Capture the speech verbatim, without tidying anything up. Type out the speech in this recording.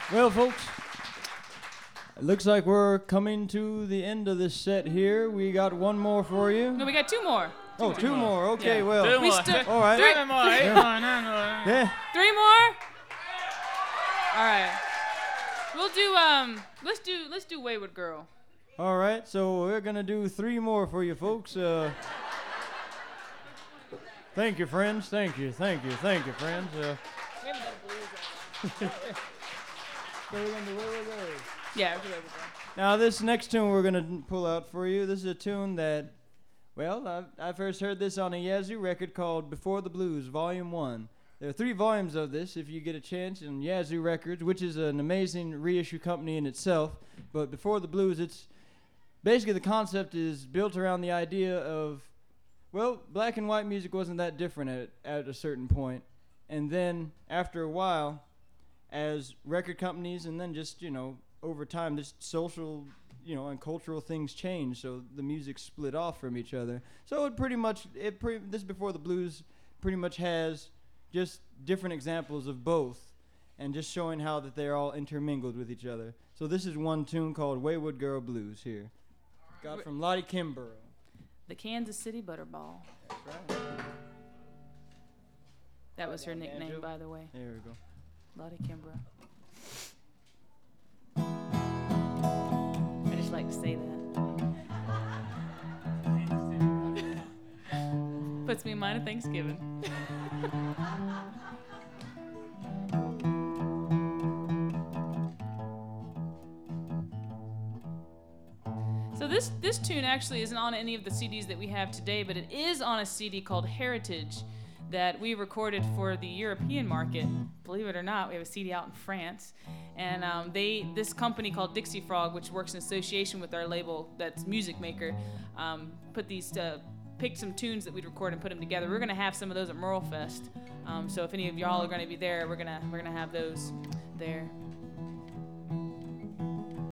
Well, folks, it looks like we're coming to the end of this set here. We got one more for you. No, we got two more. Oh, two more. Okay, Yeah. well. Two We more. still- All right. Three- Seven more. Eight Yeah. more. Nine more. Yeah. Three more? All right. We'll do um let's do let's do Wayward Girl. All right. So we're gonna do three more for you, folks. Uh, thank you, friends. Thank you. Thank you. Thank you, friends. Uh, so we're gonna do Wayward Girl. Yeah, we'll do Wayward Girl. Now, this next tune we're going to pull out for you, this is a tune that, well, I, I first heard this on a Yazoo record called Before the Blues, Volume one. There are three volumes of this, if you get a chance, in Yazoo Records, which is an amazing reissue company in itself. But Before the Blues, it's basically the concept is built around the idea of, well, black and white music wasn't that different at, at a certain point. And then, after a while, as record companies and then just, you know, over time, this social, you know, and cultural things change, so the music split off from each other. So it pretty much, it pre- this Before the Blues pretty much has just different examples of both, and just showing how that they're all intermingled with each other. So this is one tune called Wayward Girl Blues here. Got from Lottie Kimbrough. The Kansas City Butterball. That's right. That was her Banjo. nickname, by the way. There we go. Lottie Kimbrough. I just like to say that. Puts me in mind of Thanksgiving. So this this tune actually isn't on any of the C Ds that we have today, but it is on a C D called Heritage that we recorded for the European market. Believe it or not, we have a C D out in France, and um, they this company called Dixie Frog, which works in association with our label that's Music Maker, um, put these uh, picked some tunes that we'd record and put them together. We're gonna have some of those at Merle Fest, um, so if any of y'all are gonna be there, we're gonna we're gonna have those there.